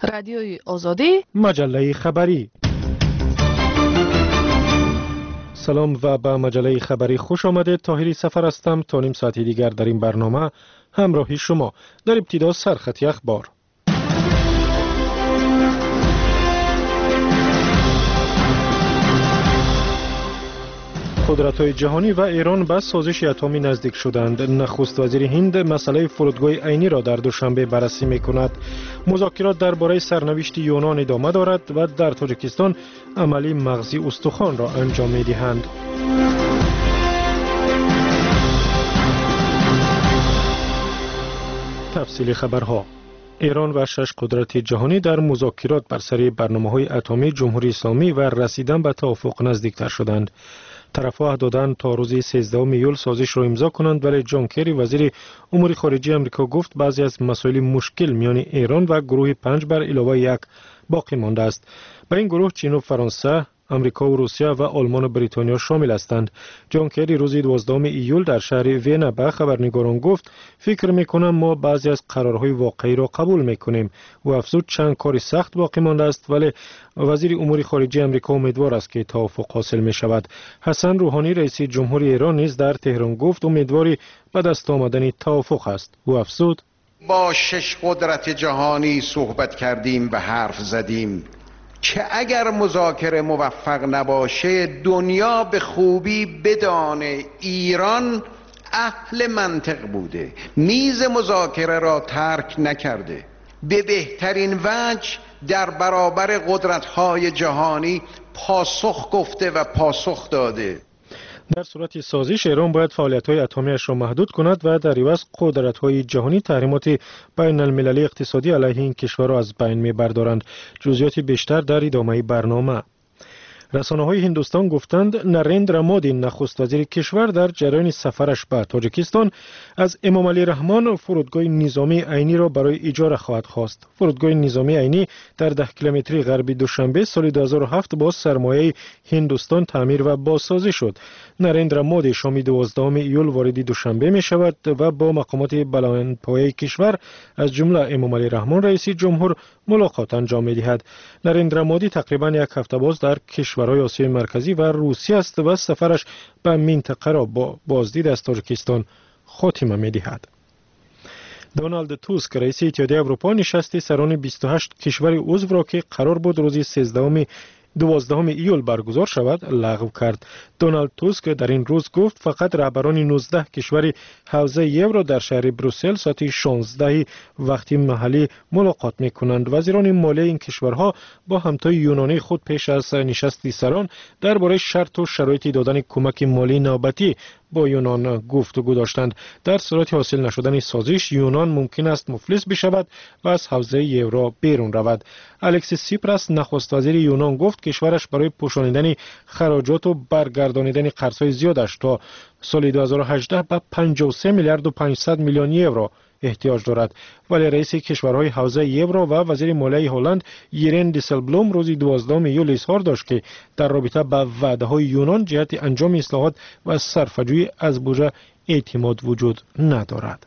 رادیوی آزادی، مجله خبری. سلام و به مجله خبری خوش آمده. طاهری سفر هستم. تا نیم ساعت دیگر در این برنامه همراهی شما. در ابتدا سرخط اخبار. قدرت‌های جهانی و ایران به سازش اتمی نزدیک شدند. نخست وزیر هند مسئله فرودگاه عینی را در دوشنبه بررسی می‌کند. مذاکرات درباره سرنوشت یونان ادامه دارد و در تاجیکستان عملی مغزی استخوان را انجام می‌دهند. تفصیل خبرها. ایران و 6 قدرت جهانی در مذاکرات بر سر برنامه‌های اتمی جمهوری اسلامی و رسیدن به توافق نزدیکتر شدند. طرف‌ها عهد دادند تا روز 13 ایول سازش را امضا کنند، ولی جان کری وزیر امور خارجه آمریکا گفت بعضی از مسائل مشکل میان ایران و گروه 5 بر علاوه 1 باقی مانده است. به این گروه چین و فرانسه، آمریکا و روسیه و آلمان و بریتانیا شامل هستند. جان کری روز 12 ایول در شهر وین به خبرنگاران گفت فکر میکنم ما بعضی از قرارهای واقعی را قبول میکنیم و افزود چند کار سخت باقی مانده است، ولی وزیر امور خارجه آمریکا امیدوار است که توافق حاصل می شود. حسن روحانی رئیس جمهوری ایران نیز در تهران گفت امیدواری به دست آمدن توافق است. او افزود با 6 قدرت جهانی صحبت کردیم و حرف زدیم که اگر مذاکره موفق نباشه دنیا به خوبی بدانه ایران اهل منطق بوده، میز مذاکره را ترک نکرده، به بهترین وجه در برابر قدرت‌های جهانی پاسخ گفته و پاسخ داده. در صورت سازش ایران باید فعالیت‌های اتمی‌اش را محدود کند و در عوض قدرت‌های جهانی تحریمات بین المللی اقتصادی علیه این کشور را از بین می‌بردارند. جزئیات بیشتر در ادامه برنامه. رسانه‌های هندوستان گفتند نریندرا مودی نخست وزیر کشور در جریان سفرش به تاجیکستان از امام علی رحمان فرودگاه نظامی عینی را برای اجاره خواهد خواست. فرودگاه نظامی عینی در 10 کیلومتری غربی دوشنبه سال 2007 با سرمایه هندوستان تعمیر و بازسازی شد. نریندرا مودی شام 12 ایول وارد دوشنبه می شود و با مقامات بلندپایه کشور از جمله امام علی رحمان رئیس جمهور ملاقات انجام می دهد. نریندرا مودی تقریبا یک هفته باز در کشورهای آسیای مرکزی و روسیه است و سفرش به منطقه را با بازدید از تاجیکستان خاتمه می دهد. دونالد توسک رئیس اتحادیه اروپا نشست سران 28 کشور عضو را که قرار بود روز 12 ایول برگزار شود لغو کرد. دونالد توسک در این روز گفت فقط رهبران 19 کشور حوزه یورو در شهر بروسل ساعت 16 وقتی محلی ملاقات می کنند. وزیران مالی این کشورها با همتای یونانی خود پیش از نشست سران درباره شرط و شرایط دادن کمک مالی نوبتی با یونان گفتگو داشتند. در صورت حاصل نشدن سازش یونان ممکن است مفلس بشود و از حوزه یورو بیرون رود. الکسیس سیپراس نخست وزیر یونان گفت کشورش برای پوشانیدن خراجات و برگردانیدن قرض‌های زیادش تا سال 2018 به 53 میلیارد و 500 میلیون یورو احتیاج دارد. ولی رئیس کشورهای حوزه یورو و وزیر مالیه هلند یرین دیسلبلوم روز 12 ایول اظهار داشت که در رابطه با وعده‌های یونان جهت انجام اصلاحات و صرفه‌جویی از بودجه اعتماد وجود ندارد.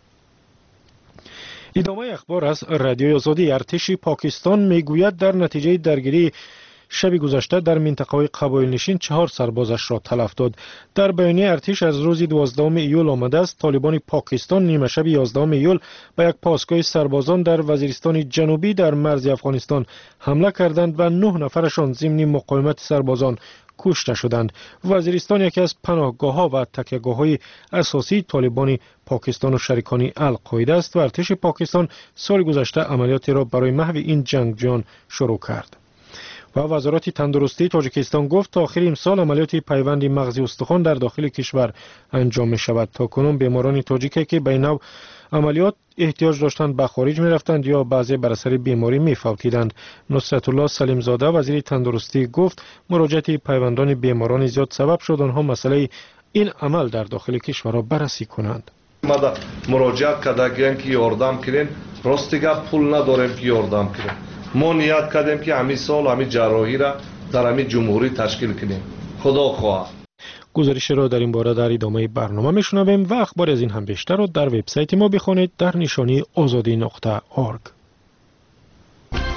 ادامه اخبار از رادیوی آزادی. ارتش پاکستان میگوید در نتیجه درگیری شب گذشته در منطقه قبایل نشین 4 سربازش را تلف داد. در بیانیه ارتش از روز 12 ایول آمده است طالبان پاکستان نیمه شب 11 ایول به یک پاسگاه سربازان در وزیرستان جنوبی در مرز افغانستان حمله کردند و 9 نفرشان ضمن مقاومت سربازان کشته شدند. وزیرستان یکی از پناهگاه‌ها و تکیه‌گاه‌های اساسی طالبان پاکستان و شریکان القاعده است و ارتش پاکستان سال گذشته عملیاتی را برای محو این جنگجویان شروع کرد. و وزارت تندرستی تاجیکستان گفت تا آخر امسال عملیات پیوند مغزی استخوان در داخل کشور انجام می شود. تا کنون بیماران تاجیکی که به نوع عملیات احتیاج داشتند به خارج می رفتند یا بعضی بر اثر بیماری می فوتیدند. نصرت الله سلیم زاده وزیر تندرستی گفت مراجعت پیوندان بیماران زیاد سبب شد آنها مسئله این عمل در داخل کشور را بررسی کنند. ما مراجعه کردیم که یاردم کنین راستیگه پول نداریم که یاردم کنیم. ما نیت کردیم که همین سال همین جراحی را در همین جمهوری تشکیل کنیم. خدا خواه. گزارش را در این باره در ادامه برنامه میشنویم و اخبار از این هم بیشتر را در وبسایت ما بخوانید در نشانی azadi.org.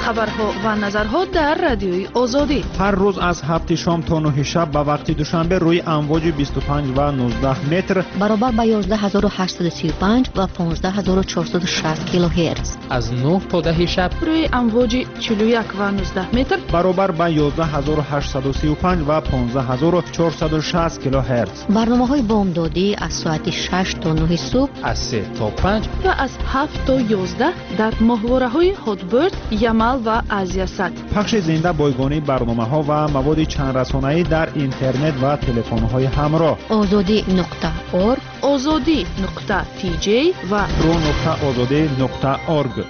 خبرها و نظرها در رادیوی آزادی. هر روز از 7 شام تا 9 شب به وقت دوشنبه روی امواج 25 و 19 متر برابر با 11835 و 15460 کیلوهرتز. از 9 تا 10 شب روی امواج 41 و 19 متر برابر با 11835 و 15460 کیلوهرتز. برنامه‌های بامدادی از ساعت 6 تا 9 صبح، از 3 تا 5 و از 7 تا 11 در ماهواره‌های هاتبرد، یمل و ازیاست. پخش زنده بایگانی برنامه‌ها و مواد چند رسانه‌ای در اینترنت و تلفن‌های همراه. azadi.org، azadi.tj و pro.azadi.org.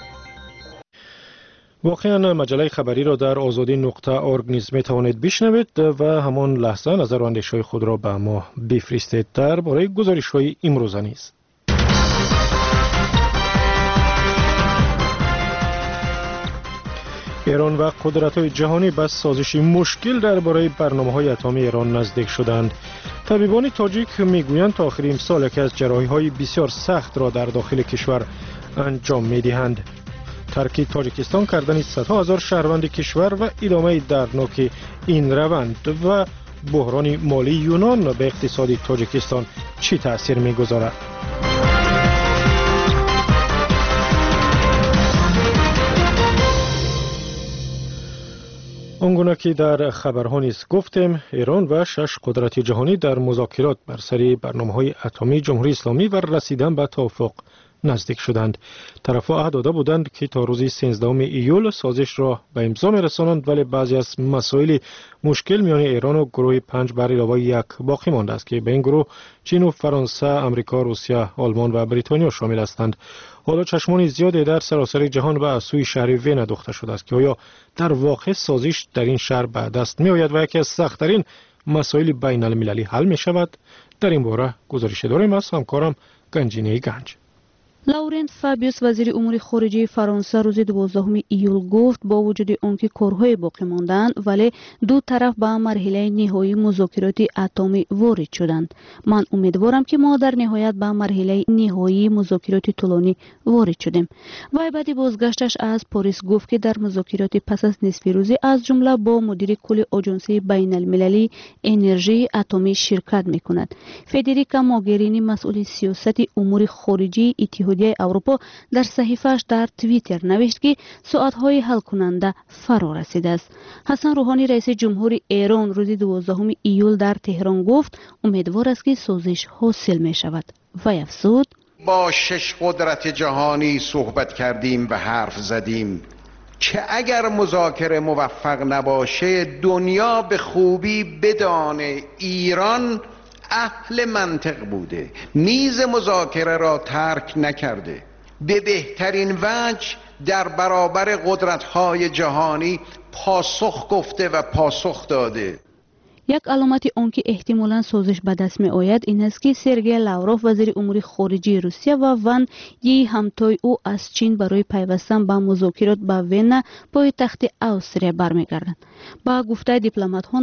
واقعا مجله خبری را در azadi.org نیز می توانید بشنوید و همان لحظه نظر و اندیشه‌های خود را به ما بفرستید درباره گزارش‌های امروزه نیز. ایران و قدرت‌های جهانی به سازش مشکل درباره برنامه‌های اتمی ایران نزدیک شدند. طبیبان تاجیک میگویند تا آخر امسال یکی از جراحی‌های بسیار سخت را در داخل کشور انجام می‌دهند. ترک تاجیکستان کردن صدها هزار شهروند کشور و ادامه دردناک این روند و بحران مالی یونان به اقتصاد تاجیکستان چی تأثیر می‌گذارد؟ آنگونه که در خبرها نیز گفتیم، ایران و 6 قدرت جهانی در مذاکرات بر سر برنامه‌های اتمی جمهوری اسلامی و رسیدن به توافق نزدیک شدند. طرف‌ها عهد داده بودند که تا روز 13 ایول سازش را به امضا می‌رسانند، ولی بعضی از مسائل مشکل میان ایران و گروه 5 بر علاوه 1 باقی مانده است که به این گروه چین و فرانسه، آمریکا، روسیه، آلمان و بریتانیا شامل هستند. حالا چشمان زیادی در سراسر جهان به سوی شهر وین دوخته شده است که آیا در واقع سازش در این شهر به دست می‌آید و یکی از سخت‌ترین مسائل بین المللی حل می‌شود؟ در این باره گزارش داریم از همکارم گنجینه گنج. لورنس فابیوس وزیر امور خارجه فرانسه روز 12 ایول گفت با وجود آنکه کارهای باقی ماندند ولی دو طرف به مرحله نهایی مذاکرات اتمی وارد شدند. من امیدوارم که ما در نهایت به مرحله نهایی مذاکرات طولانی وارد شدیم. وی بعد بازگشتش از پاریس گفت که در مذاکرات پس از نصف روزی از جمله با مدیر کل آژانس بین المللی انرژی اتمی شرکت می‌کند. فدریکا موگرینی مسئول سیاست امور خارجه اتحادیه اروپا در صحیفه‌اش در توییتر نوشت که ساعت‌های حل کننده فرا رسیده است. حسن روحانی رئیس جمهور ایران روز 12 ایول در تهران گفت امیدوار است که سازش حاصل می شود. وی افزود با 6 قدرت جهانی صحبت کردیم و حرف زدیم که اگر مذاکره موفق نباشه دنیا به خوبی بدانه ایران اهل منطق بوده، میز مذاکره را ترک نکرده، به بهترین وجه در برابر قدرت‌های جهانی پاسخ گفته و پاسخ داده. یک علامت آنکه احتمالاً سازش به دست می آید این است که سرگئی لاوروف وزیر امور خارجه روسیه و ون یی همتای او از چین برای پیوستن به مذاکرات به وین پایتخت استریا برمیگردند. با گفته دیپلمات‌ها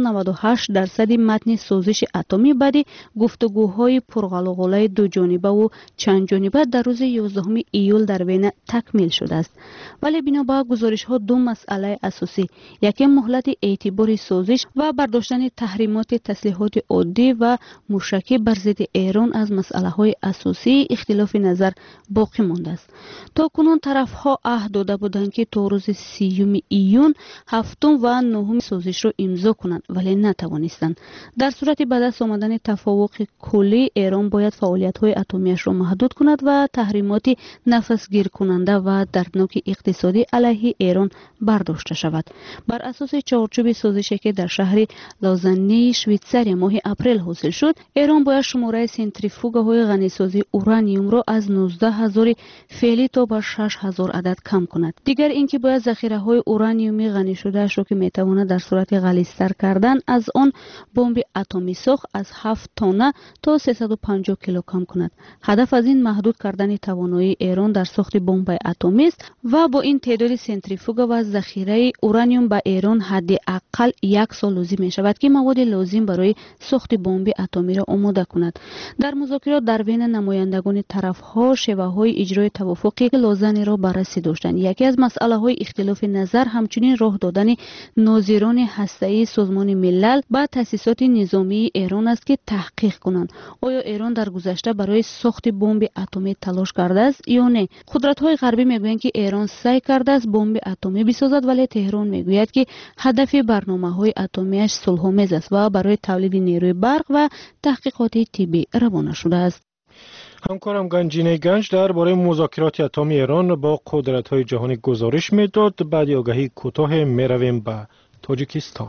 98% متن سازش اتمی بعد گفتگوهای پرغلغله دو جانبه و چند جانبه در روز 11 ایول در وین تکمیل شده است. ولی بنا به گزارش‌ها دو مسئله اساسی، یکی مهلت اعتبار سازش و برداشتن تحریمات تسلیحات عادی و موشکی بر ضد ایران از مسئله‌های اساسی اختلاف نظر باقی مانده است. تا کنون طرف‌ها عهد داده بودند که تا روز 30 ایون 7 و 9 سازش را امضا کنند ولی نتوانستند. در صورت به دست آمدن توافق کلی ایران باید فعالیت‌های اتمیش را محدود کند و تحریمات نفسگیر کننده و دردناک اقتصادی علیه ایران برداشته شود. بر اساس چارچوب سازشی که در شهر لازنی شویتزاری ماه اپریل حاصل شد، ایران باید شماره سنتریفوگ‌های غنیسازی اورانیوم را از 19,000 فعلی تا به 6,000 عدد کم کند. دیگر اینکه باید ذخیره‌های اورانیومی غنی شده‌اش را که می‌تواند در صورت غلیظ‌تر کردن از آن بمب اتمی ساخت از 7 تن تا 350 کیلو کم کند. هدف از این محدود کردن توانایی ایران در ساخت بمب اتمی است و با این تعداد سنتریفوگ و ذخیره اورانیوم به ایران حداقل 1 سال لازم می‌شود که مواد مواد لازم برای ساخت بمب اتمی را آماده کند. در مذاکرات در وین نمایندگان طرف‌ها شیوه‌های اجرای توافق لازم را بررسی داشتند. یکی از مسئله‌های اختلاف نظر همچنین راه دادن ناظران هسته‌ای سازمان ملل به تأسیسات نظامی ایران است که تحقیق کنند آیا ایران در گذشته برای ساخت بمب اتمی تلاش کرده است یا نه. قدرت‌های غربی میگویند که ایران سعی کرده است بمب اتمی بسازد، ولی تهران میگوید که هدف برنامه‌های اتمیش صلح‌آمیز است و برای تولید نیروی برق و تحقیقات طبی روانه شده است. همکارم گنجینه گنج درباره مذاکرات اتمی ایران با قدرت‌های جهانی گزارش میداد. بعد آگهی کوتاه میرویم به تاجیکستان.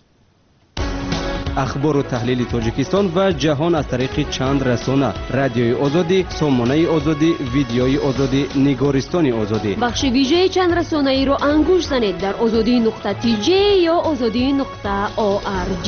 اخبار و تحلیل تاجیکستان و جهان از طریق چند رسانه: رادیوی آزادی، سامانه آزادی، ویدیوی آزادی، نگارستان آزادی. بخش ویژه چند رسانه ای را انگوش زنید در azadi.tj یا azadi.org.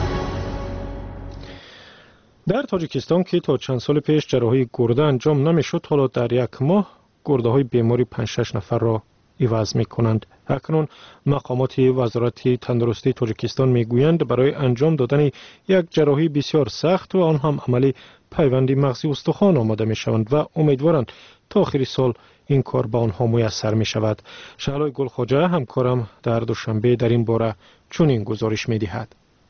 در تاجیکستان که تا چند سال پیش جراحی گرده انجام نمیشد، حالا در یک ماه گرده های بیماری 5-6 نفر را عوض می کنند. اکنون مقامات وزارت تندرستی تاجیکستان می گویند برای انجام دادن یک جراحی بسیار سخت و آن هم عملی پیوند مغزی استخوان آماده می شوند و امیدوارند تا آخر سال این کار به آنها میسر می شود. شعلای گلخواجه همکارم در دوشنبه در این باره چنین گزارش می دهد.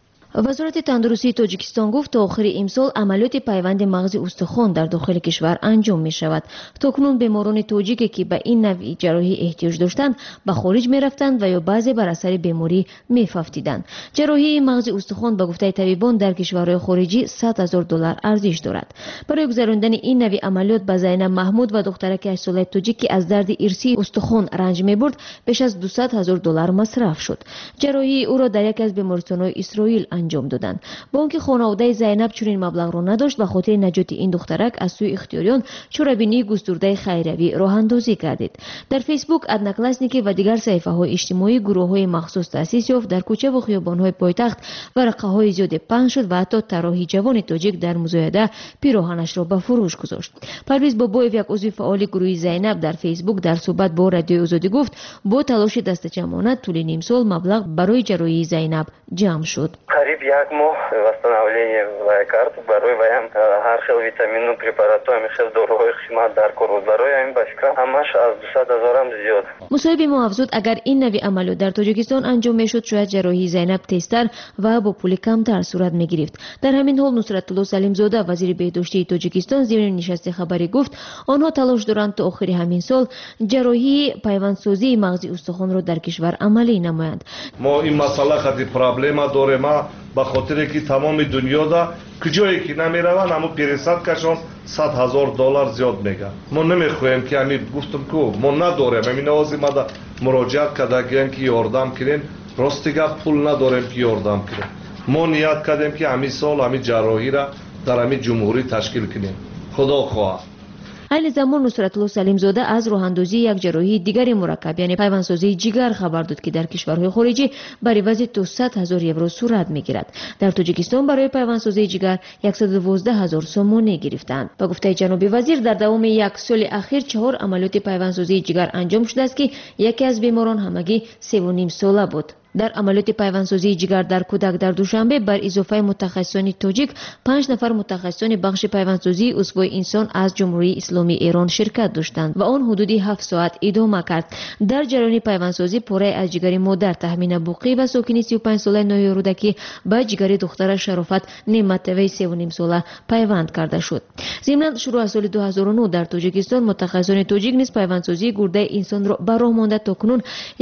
وزارت تندرستی تاجیکستان گفت تا آخر امسال عملیات پیوند مغز استخوان در داخل کشور انجام می شود. تاکنون بیماران تاجیک که به این نوع جراحی احتیاج داشتند به خارج می رفتند و یا بعضی بر اثر بیماری می ففتیدند. جراحی مغز استخوان به گفته طبیبان در کشورهای خارجی $100,000 ارزش دارد. برای گذراندن این نوع عملیات به زینب محمود و دخترک 8 ساله تاجیک که از درد ارثی استخوان رنج می برد بیش از $200,000 مصرف شد. جراحی او را در یک از بیمارستان‌های اسرائیل انجام دادند. با آنکه خانواده زینب چنین مبلغ را نداشت، به خاطر نجات این دخترک از سوی اختیاریان چورابینی گسترده خیروی راه اندازی کردید. در فیسبوک، ادناکلاسنیکی و دیگر صفحه‌های اجتماعی گروه‌های مخصوص تأسیس یافت در کوچه و خیابان‌های پایتخت ورقه‌های زیاد پخش شد و حتی طراحی جوان تاجیک در مزایده پیراهنش را به فروش گذاشت. پرویز بابایف، یک عضو فعال گروه زینب، در فیسبوک در صحبت با رادیو آزادی گفت با تلاش دست جمعانه طول نیم سال مبلغ برای جراحی زینب جمع شد. یک ماه восстановление карт برای ویم هر خیل ویتامین و پرپارات و خیل داروهای خدمات در کار برای این باشکا همش از 200,000 هم زیاد. مصاحب ما افزود اگر این نوع عملیات در تاجیکستان انجام میشد شاید جراحی زینب تیزتر و با پول کمتر صورت میگرفت. در همین حال نصرت الله سلیم زاده وزیر بهداشتی تاجیکستان ضمن نشست خبری گفت آنها تلاش دارند تا آخر همین سال جراحی پیوندسازی مغزی استخوان را در کشور عملی نمایند. ما این مسئله خاطر پرابلم داریم به خاطر که تمام دنیا دا کجایی که نمیروند اما پیرسد کشان $100,000 زیاد میگن. ما نمیخوایم که همین گفتم که ما نداریم همین آوازی ما دا مراجعت کردگیم که یاردم کنین، راستیگه پول نداریم که یاردم کنین. ما نیت کردیم که همین سال همین جراحی را در همین جمهوری تشکیل کنیم. خدا خواه. این زمان نصرت الله سلیم زاده از راه اندازی یک جراحی دیگری مرکب یعنی پیوندسازی جگر خبر داد که در کشورهای خارجی بر عوض €200,000 صورت میگیرد. در تاجیکستان برای پیوندسازی جگر $112,000 سومانی گرفتند. با گفته جناب وزیر در دوام یک سال اخیر 4 عملیات پیوندسازی جگر انجام شده است که یکی از بیماران همگی 3.5 ساله بود. در عملیات پیوندسازی جگر در کودک در دوشنبه بر اضافه متخصصان تاجیک 5 نفر متخصصان بخش پیوندسازی عضو انسان از جمهوری اسلامی ایران شرکت داشتند و آن حدود 7 ساعت ادامه کرد. در جریان پیوندسازی پاره از جگر مادر تهمینه بوقی و ساکن 35 ساله نوحی رودکی با جگر دختر شرافت نعمتوی 3.5 ساله پیوند کرده شد. ضمن شروع از سال 2009 در تاجیکستان متخصصان تاجیک نیز پیوندسازی گرده انسان را به راه مانده تا کنون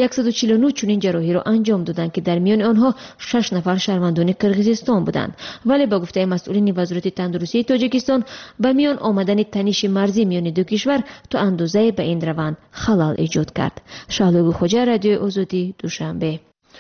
149 چنین جراحی را انجام دادند که در میان آنها 6 نفر شهروندان کرغیزستان بودند. ولی با گفته مسئولین وزارت تندرستی تاجیکستان به میان آمدن تنش مرزی میان دو کشور تا اندازه به این روند خلل ایجاد کرد. شهلا خوجه، رادیو آزادی، دوشنبه.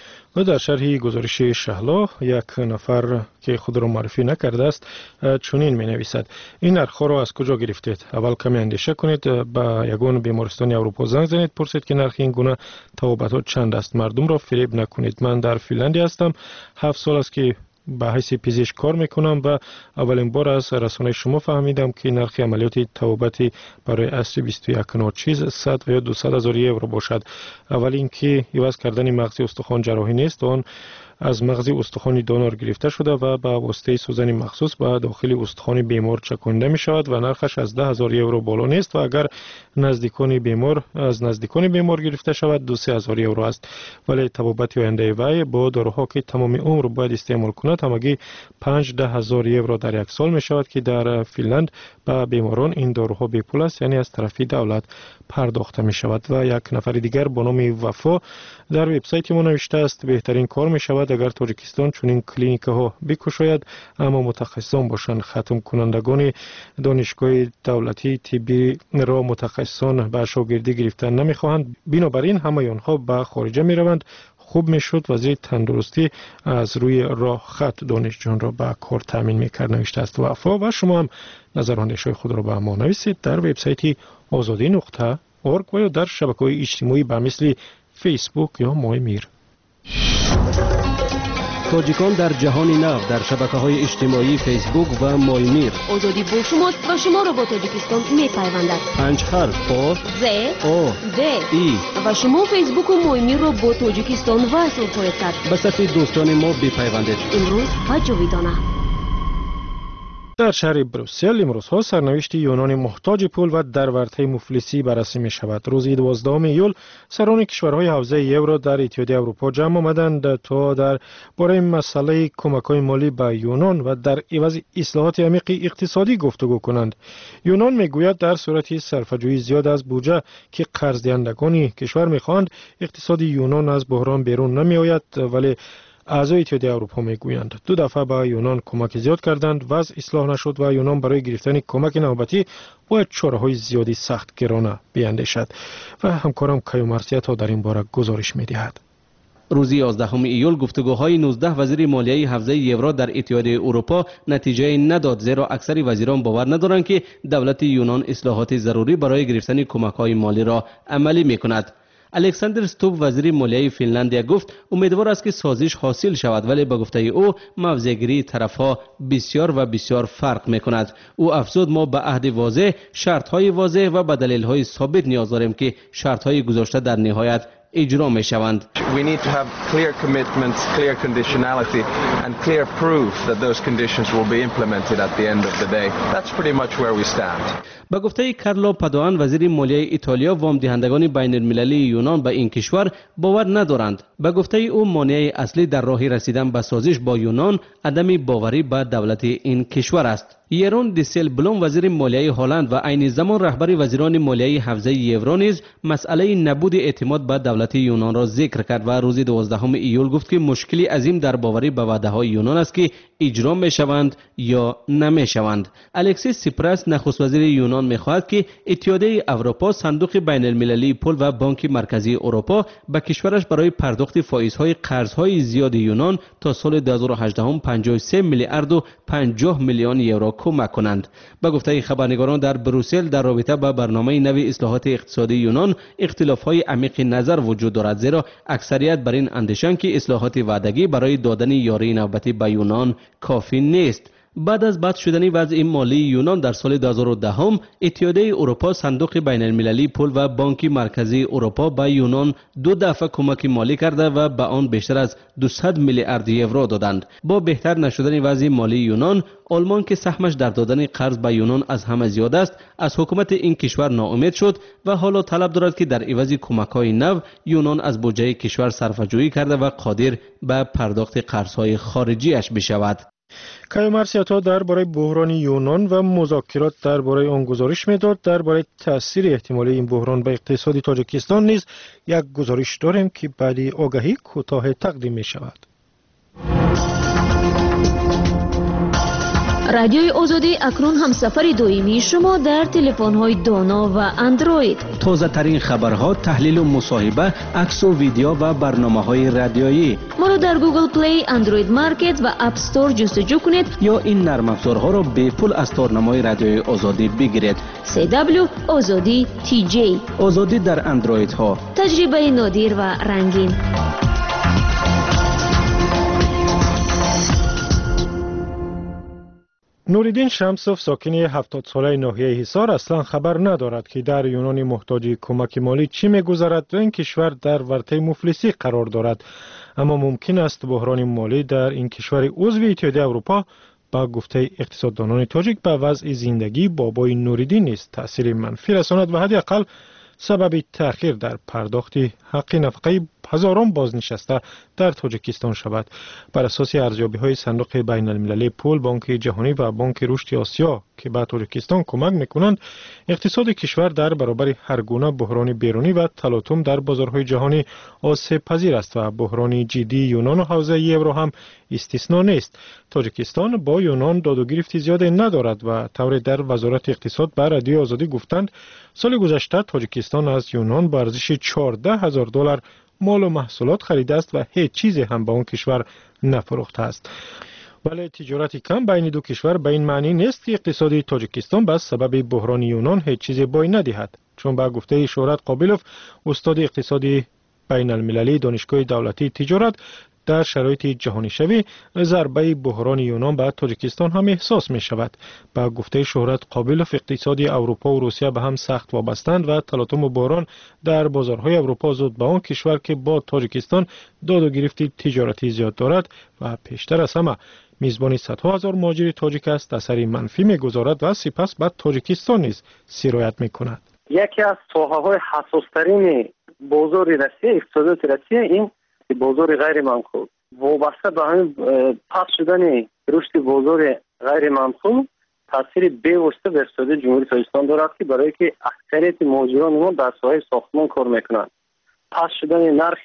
و در شرح گزارش شهلا یک نفر که خود را معرفی نکرده است چنین می نویسد: این نرخ‌ها را از کجا گرفتید؟ اول کمی اندیشه کنید، به یگان بیمارستان اروپا زنگ زنید، پرسید که نرخ این گونه طبابت‌ها چند است. مردم را فریب نکنید. من در فنلاند هستم، 7 سال است که به حیث پزشک کار میکنم و اولین بار از رسانه شما فهمیدم که نرخ عملیات طبابتی برای اصل 21 نوچیز 100 و یا 200,000 یورو باشد. اول اینکه عوض کردن مغزی استخوان جراحی نیست، آن از مغز استخوان دونور گرفته شده و با واسطه سوزن مخصوص به داخل استخوان بیمار چکانده می شود و نرخش از 10,000 یورو بالا نیست و اگر نزدیکان بیمار گرفته شود 2,000 یورو است. ولی طبابت آینده وی با داروها که تمام عمر باید استعمال کند همگی 5-10,000 یورو در یک سال می شود که در فنلاند به بیماران این داروها بی پول است، یعنی از طرف دولت پرداخته می شود. و یک نفر دیگر با نام وفا در وبسایت ما نوشته است بهترین کار می شود اگر تاجیکستان چنین کلینیک ها بکشاید اما متخصصان باشند. ختم کنندگان دانشگاه دولتی طبی را متخصصان به شاگردی گرفتن نمی خواهند، بنابراین همه آنها به خارج می روند. خوب می شد وزیر تندرستی از روی راه خط دانشجویان را به کار تامین می کرد، نوشته است وفا. و شما هم نظر و اندیشه خود را به ما نویسید در وبسایت azadi.org و یا در شبکه‌های اجتماعی به مثل فیسبوک یا مای میر. تاجیکان در جهان نو در شبکه‌های اجتماعی فیسبوک و مای میر. آزادی با شماست و شما را با تاجیکستان می‌پیوندد. 5 حرف او ز او د ای و شما فیسبوک و مای میر را با تاجیکستان وصل خواهید کرد. به صفحه دوستان ما بپیوندید. امروز و جاویدانه. در شهر بروسل امروزها سرنوشت یونان محتاج پول و در ورطه مفلسی بررسی می شود. روز 12 ایول سران کشورهای حوزه یورو در اتحادیه اروپا جمع آمدند تا در باره مسئله کمک‌های مالی به یونان و در عوض اصلاحات عمیق اقتصادی گفتگو کنند. یونان میگوید در صورت صرفه‌جویی زیاد از بودجه که قرض دهندگان کشور می‌خواهند اقتصاد یونان از بحران بیرون نمی‌آید، ولی اعضای اتحادیه اروپا میگویند 2 دفعه به یونان کمک زیاد کردند، وضع اصلاح نشد و یونان برای گرفتن کمک نوبتی باید چاره‌های زیادی سخت گرانه بیندیشد. و همکارم کیومرثی تا در این باره گزارش می‌دهد. روز 11 ایول گفتگوهای 19 وزیر مالیه حوزه یورو در اتحادیه اروپا نتیجه نداد، زیرا اکثر وزیران باور ندارند که دولت یونان اصلاحات ضروری برای گرفتن کمک‌های مالی را عملی می‌کند. الکساندر استوب وزیر مالیه فنلاندیا گفت امیدوار است که سازش حاصل شود، ولی به گفته او موضع‌گیری طرف‌ها بسیار فرق می‌کند. او افزود ما به عهد واضح، شرط‌های واضح و به دلایل ثابت نیاز داریم که شرط‌های گذاشته در نهایت اجرا می‌شوند. We need to have clear commitments, clear conditionality and clear proof that those conditions will be implemented at the end of the day. That's pretty much where we stand. با گفته کارلو پادوان وزیر مالیه ایتالیا، وام دهندگان بین المللی یونان به این کشور باور ندارند. با گفته او مانع اصلی در راه رسیدن به سازش با یونان عدم باوری به دولت این کشور است. یرون دیسل بلوم وزیر مالیه هلند و عین زمان رهبر وزیران مالیه حوزه یورو نیز مسئله نبود اعتماد به دولت یونان را ذکر کرد و روز 12 ایول گفت که مشکلی عظیم در باوری به وعده‌های یونان است که اجرا می‌شوند یا نمی‌شوند. الکسیس سیپراس نخست وزیر یونان می‌خواهد که اتحادیه اروپا، صندوق بین المللی پول و بانک مرکزی اروپا به کشورش برای پرداخت فایزهای قرض‌های زیاد یونان تا سال 2018 53 میلیارد و 50 میلیون یورو کمک کنند. با گفته خبرنگاران در بروسل در رابطه با برنامه نو اصلاحات اقتصادی یونان اختلاف‌های عمیق نظر وجود دارد، زیرا اکثریت بر این اندیشند که اصلاحات وعدگی برای دادن یاری نوبتی به یونان کافی نیست. بعد از بد شدن وضع مالی یونان در سال 2010 اتحادیه اروپا، صندوق بین المللی پول و بانک مرکزی اروپا به یونان 2 دفعه کمک مالی کرده و به آن بیشتر از 200 میلیارد یورو دادند. با بهتر نشدن وضع مالی یونان، آلمان که سهمش در دادن قرض به یونان از همه زیاد است، از حکومت این کشور ناامید شد و حالا طلب دارد که در عوض کمک‌های نو یونان از بودجه کشور صرفه‌جویی کرده و قادر به پرداخت قرض‌های خارجیش بشود. کیومرثی درباره بحران یونان و مذاکرات درباره آن گزارش میداد. درباره تاثیر احتمالی این بحران به اقتصاد تاجیکستان نیز یک گزارش داریم که بعد آگاهی کوتاه تقدیم می شود. رادیوی آزادی اکنون هم سفر دویمی شما در تلفن‌های دانا و اندروید. تازه ترین خبرها، تحلیل و مصاحبه، عکس و ویدیو و برنامه‌های رادیویی. ما را در گوگل پلی، اندروید مارکت و اپ استور جستجو کنید یا این نرم افزارها را به پول از تارنمای رادیوی آزادی بگیرید. CW آزادی TJ. آزادی در اندروید ها. تجربه نادر و رنگین. نوریدین شمسوف ساکن 70 ساله ناحیه حصار اصلا خبر ندارد که در یونان محتاج کمک مالی چی می‌گذرد و این کشور در ورطه مفلسی قرار دارد. اما ممکن است بحران مالی در این کشور عضو اتحادیه اروپا با گفته اقتصاددانان تاجیک به وضع زندگی بابای نوریدین نیز تأثیر منفی رساند و حداقل سبب تأخیر در پرداخت حق نفقه هزاران بازنشسته در تاجیکستان شود. بر اساس ارزیابی‌های صندوق بین المللی پول، بانک جهانی و بانک رشد آسیا که به تاجیکستان کمک می‌کنند، اقتصاد کشور در برابر هر گونه بحران بیرونی و تلاطم در بازارهای جهانی آسیب پذیر است و بحران جدی یونان و حوزه یورو هم استثنا نیست. تاجیکستان با یونان داد و گرفت زیاد ندارد و طوری در وزارت اقتصاد بر رادیو آزادی گفتند سال گذشته تاجیکستان از یونان با ارزش $14,000 مال و محصولات خریده است و هیچ چیزی هم به اون کشور نفروخته است. ولی تجارت کم بین دو کشور به این معنی نیست که اقتصاد تاجیکستان به سبب بحران یونان هیچ چیزی بای ندهد، چون به گفته شهرت قابلوف، استاد اقتصادی بین المللی دانشگاه دولتی تجارت، در شرایط جهانی شوی ضربه بحران یونان به تاجیکستان هم احساس می شود. با گفته شهرت قابلوف، اقتصادی اروپا و روسیه به هم سخت وابستند و تلاطم و بحران در بازارهای اروپا زود به آن کشور که با تاجیکستان داد و گرفت تجارتی زیاد دارد و پیشتر از همه میزبانی صدها هزار مهاجر تاجیک است اثری منفی میگذارد و سپس به تاجیکستان نیز سرایت میکند. یکی از ساحه‌های حساس‌ترین بازار روسیه، اقتصادات روسیه، این بازار غیر منقول وابسته به همین پخش شدن رشد بازار غیر منقول تاثیر بی‌واسطه به اقتصاد جمهوری تاجیکستان دارد که برای که اکثریت مهاجران ما در ساحه ساختمان کار میکنند. پخش شدن نرخ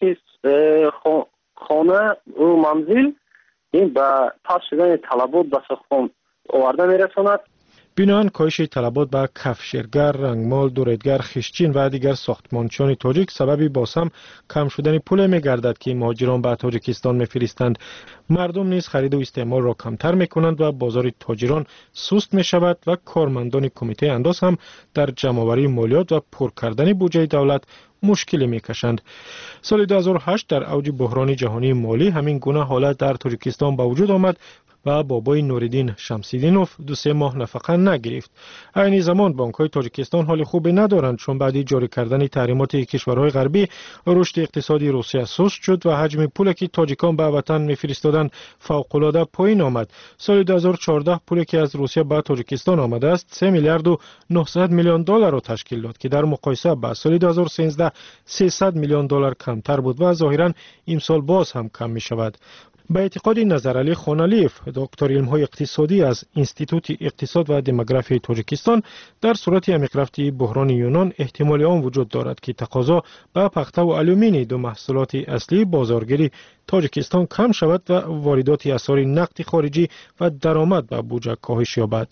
خانه و منزل این به پخش شدن طلبات به ساختمان آورده میرساند. بنابراین کاهش طلبات به کفشرگر، رنگمال، دوریدگر، خشچین و دیگر ساختمانچیان تاجیک سببی باز هم کم شدن پول می‌گردد که مهاجران به تاجیکستان می‌فرستند. مردم نیز خرید و استعمال را کمتر می‌کنند و بازار تاجران سست می‌شود و کارمندان کمیته انداز هم در جمع‌آوری مالیات و پر کردن بودجه دولت مشکلی می‌کشند. سال 2008 در اوج بحران جهانی مالی همین گونه حالت در تاجیکستان به وجود آمد و بابای نوریدین شمسیدینوف 2-3 ماه نفقه نگرفت. این زمان بانک‌های تاجیکستان حال خوبی ندارند، چون بعد جاری کردن تحریمات کشورهای غربی رشد اقتصادی روسیه سست شد و حجم پولی که تاجیکان به وطن می‌فرستادند فوق‌العاده پایین آمد. سال 2014 پولی که از روسیه به تاجیکستان آمده است 3 میلیارد و 900 میلیون دلار را تشکیل داد که در مقایسه با سال 2013 300 میلیون دلار کمتر بود و ظاهراً امسال باز هم کم می‌شود. به اعتقاد نظرعلی خانالیف، دکتر علم‌های اقتصادی از انستیتوت اقتصاد و دموگرافی تاجیکستان، در صورت عمیق‌رفتی بحران یونان احتمال آن وجود دارد که تقاضا به پخته و آلومینی دو محصولات اصلی بازارگیری تاجیکستان کم شود و واردات اسعار نقد خارجی و درآمد به بودجه کاهش یابد.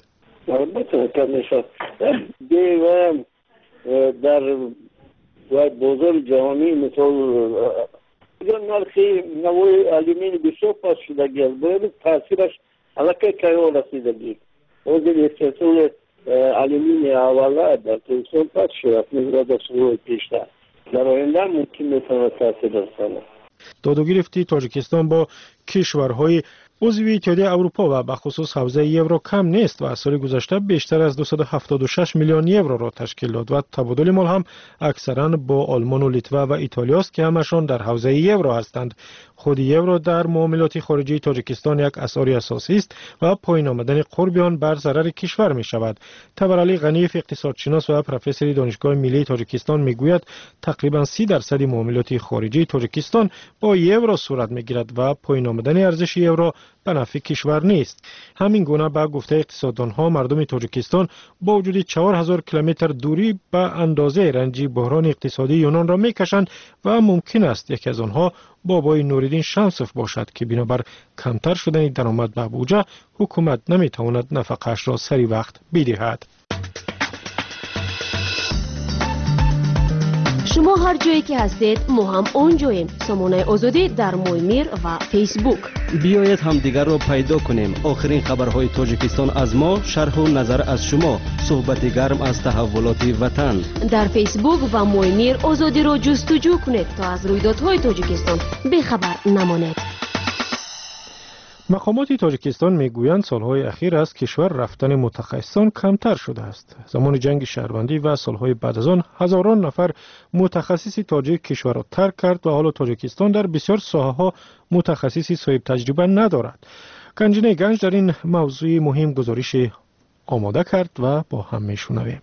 در بازار جهانی مثل نرخ نوع آلومینی بسیار پاس شدگی باید تاثیرش علاقه کهو رسیدگی او در استحصال آلومینی اوله در تاثیر پاس شد نزد از روی پیشتر در آینده ممکن میتونه تاثیر رسانه. داد و گرفتی تاجیکستان با کشورهای عضو اتحادیه اروپا و به خصوص حوزه یورو کم نیست و سال گذشته بیشتر از 276 میلیون یورو را تشکیل داد و تبادل مال هم اکثرا با آلمان و لیتوا و ایتالیا است که همشان در حوزه یورو هستند. خود یورو در معاملات خارجی تاجیکستان یک اسعار اساسی است و پایین آمدن قرب آن بر ضرر کشور می شود. تبرعلی غنیف، اقتصادشناس و پروفسور دانشگاه ملی تاجیکستان میگوید تقریبا 30% معاملات خارجی تاجیکستان با یورو صورت میگیرد و پایین آمدن ارزش یورو به نفع کشور نیست. همین گونه به گفته اقتصاددانها مردم تاجیکستان با وجود 4000 کیلومتر دوری به اندازه رنج بحران اقتصادی یونان را میکشند و ممکن است یکی از آنها بابای نوریدین شمسوف باشد که بنابر کمتر شدن درآمد به بودجه حکومت نمیتواند نفقه‌اش را سری وقت بدهد. شما هر جایی که هستید ما هم اونجاییم. سامانه آزادی در مویمیر و فیسبوک. بیایید همدیگر را پیدا کنیم. آخرین خبرهای تاجیکستان از ما، شرح و نظر از شما، صحبت گرم از تحولات وطن. در فیسبوک و مویمیر آزادی را جستجو کنید تا از رویدادهای تاجیکستان بخبر نمانید. مقامات تاجیکستان میگویند سالهای اخیر از کشور رفتن متخصصان کمتر شده است. زمان جنگ شهروندی و سالهای بعد از آن هزاران نفر متخصص تاجیک کشور را ترک کرد و حالا تاجیکستان در بسیار ساحه‌ها متخصصی صاحب تجربه ندارد. گنجینه گنج در این موضوع مهم گزارش آماده کرد و با هم میشنویم.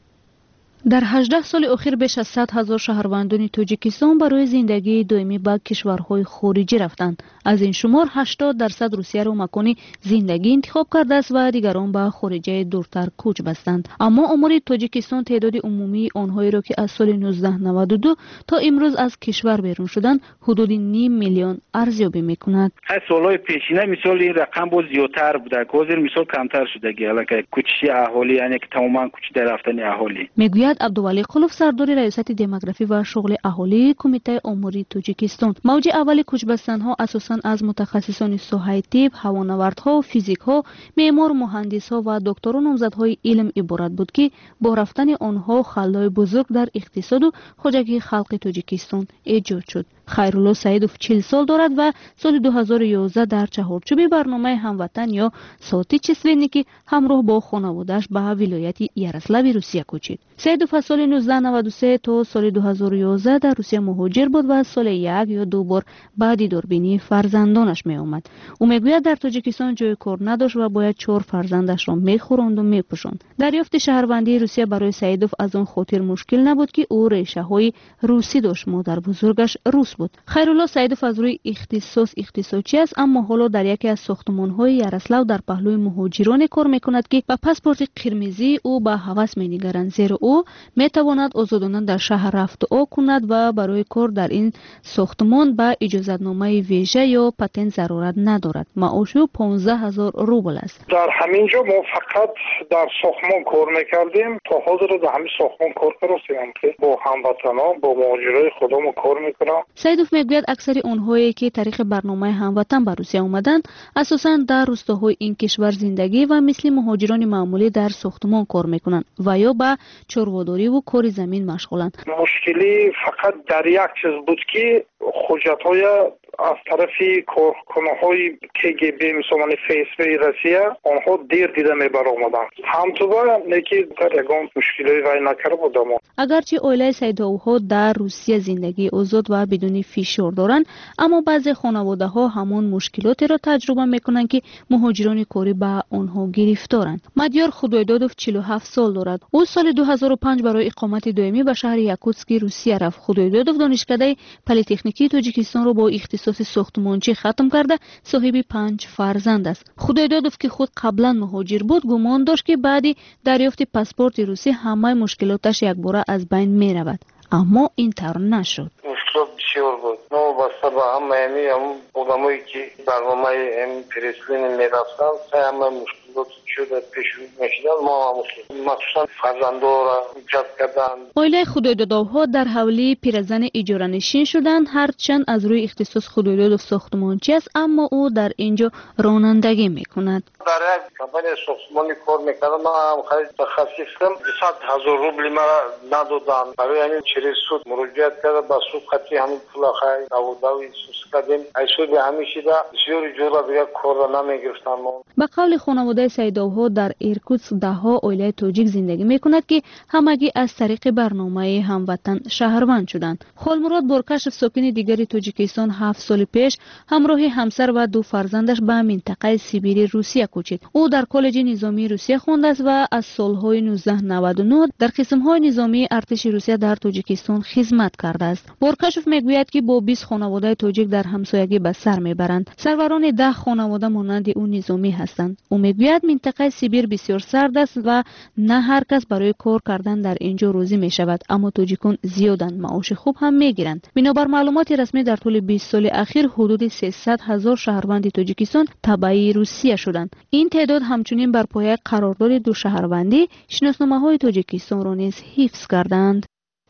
در 18 سال اخیر بیش از 100,000 شهروندان تاجیکستان برای زندگی دائمی به کشورهای خارجی رفتند. از این شمار 80% روسیه را مکان زندگی انتخاب کرده است و دیگران به خارجه دورتر کوچ بستند. اما آمار تاجیکستان تعداد عمومی آنهایی را که از سال 1992 تا امروز از کشور بیرون شدند حدود 0.5 میلیون ارزیابی میکند. از سالهای پیشینه مثال این رقم بود زیادتر بوده که حاضر مثال کمتر شده که کوچی اهالی یعنی که تماما کوچ در رفتن اهالی. میگوید عبدالولی قلوف سردار ریاست دموگرافی و شغل اهالی کمیته آماری تاجیکستان. موج اول کوچ بستنها اساساً از متخصصان ساحه طب، هوانوردها، فیزیکها، معمار، مهندسها و دکتران نامزدهای علم عبارت بود که با رفتن آنها خلای بزرگ در اقتصاد و خوجگی خلق تاجیکستان ایجاد شد. خیرالله سعیدوف 40 سال دارد و سال 2011 در چهارچوب برنامه هموطن یا ساتی چسوینیکی همراه با خانواده‌اش به ولایت یاروسلاو روسیه کوچید. سعیدوف از سال 1993 تا سال 2011 در روسیه مهاجر بود و از سال 1 یا 2 بار بعد دیداربینی فرزندانش می آمد. او میگوید در تاجیکستان جای کار نداشت و باید 4 فرزندش را میخوراند و میپوشاند. دریافت شهروندی روسیه برای سعیدوف از آن خاطر مشکل نبود که او ریشه های روسی داشت. مادر بزرگش روس بود. خیرالله سعیدوف از روی اقتصادچی است، اما حالا در یکی از ساختمان‌های یاروسلاو در پهلوی مهاجران کار میکند که با پاسپورت قرمزی او با هوس می‌نگرند، زیرا او میتواند آزادانه در شهر رفت و آمد کند و برای کار در این ساختمان با اجازه‌نامه ویژه یا پتنت ضرورت ندارد. معاش او 15,000 روبل است. در همینجا ما فقط در ساختمان کار میکردیم. تا حاضر در همین ساختمان کار کردیم که با هموطنان با مهاجرای خودمون کار میکنم. سعیدوف میگوید اکثر آنهایی که طریق برنامه هموطن به روسیه آمدند اساساً در روستاهای این کشور زندگی و مثل مهاجران معمولی در ساختمان کار میکنند و یا به چرواداری و کار زمین مشغولند. مشکلی فقط در یک چیز بود که حجت‌های از طرف کارکنهای KGB مثلا فیسبی روسیه آنها دیر دیده میبر آمدند. همطور نیکی در یگان مشکلی وای نکرده بودم. اگرچه اویلای سعیدوف‌ها در روسیه زندگی آزاد و بدون فشار دارند، اما بعضی خانواده ها همون مشکلاتی را تجربه میکنند که مهاجران کاری به آنها گرفتارند. مادیار خدایدادوف 47 سال دارد. او سال 2005 برای اقامت دائمی به شهر یاکوتسک روسیه رفت. خدایدادوف دانشکده پلی‌تکنیکی تاجیکستان را با اختصاص ساختمانچی ختم کرده صاحب 5 فرزند است. خدایدادوف که خود قبلا مهاجر بود گمان داشت که بعد دریافت پاسپورت روسی همه مشکلاتش یکباره از بین می رود، اما این طور نشد. مشکلات بسیار بود. نو بسته به همه آدمایی که برنامه این پرسلین می رفتن همه مشکلات شده پیش میشدن. ما مخصوصا فرزندا را ایجاد کردن. اویلای خدایدادوف‌ها در حوالی پیرزن اجاره نشین شدند. هرچند از روی اختصاص خدایدادوف ساختمانچی است، اما او در اینجا رانندگی میکند. در یک کمپانی ساختمانی کار میکردم. من خرید تخصصم 100,000 روبل مرا ندادن. برای همین چری سود مراجعت کردم. با سود خطی همین پول خرید داووداوی سوس کردیم. ای سود همیشه دا بسیار جورا دیگه کار را نمیگرفتم. به قول خانواده سعیدوف‌ها در ایرکوتسک ده‌ها اویلای تاجیک زندگی میکند که همگی از طریق برنامه هموطن شهروند شدند. خالمراد بورکاشف ساکن دیگری تاجیکستان 7 سال پیش همراه همسر و 2 فرزندش به منطقه سیبری روسیه کوچید. او در کالج نظامی روسیه خوانده است و از سالهای 1999 در قسم‌های نظامی ارتش روسیه در تاجیکستان خدمت کرده است. بورکاشف میگوید که با 20 خانواده تاجیک در همسایگی به سر میبرند. سروران 10 خانواده مانند او نظامی هستند. او میگوید منطقه سیبیر بسیار سرد است و نه هر کس برای کار کردن در اینجا روزی می شود، اما تاجیکان زیادند، معاش خوب هم می گیرند. بنابر معلومات رسمی در طول 20 سال اخیر حدود 300,000 شهروند تاجیکستان تبعی روسیه شدند. این تعداد همچنین بر پایه قرارداد 2 شهروندی شناسنامه‌های تاجیکستان را نیز حفظ کردند.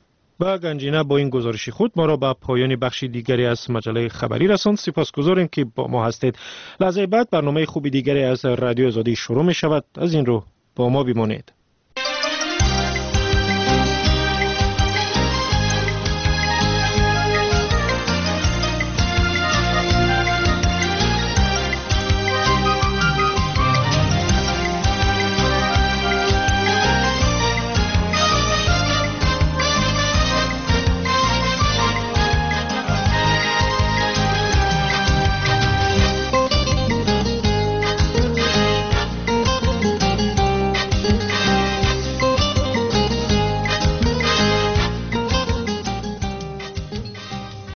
با گنجینه با این گزارش خود ما را به پایان بخش دیگری از مجله خبری رساند. سپاسگزاریم که با ما هستید. لحظه بعد برنامه خوبی دیگری از رادیو آزادی شروع می شود. از این رو با ما بمانید.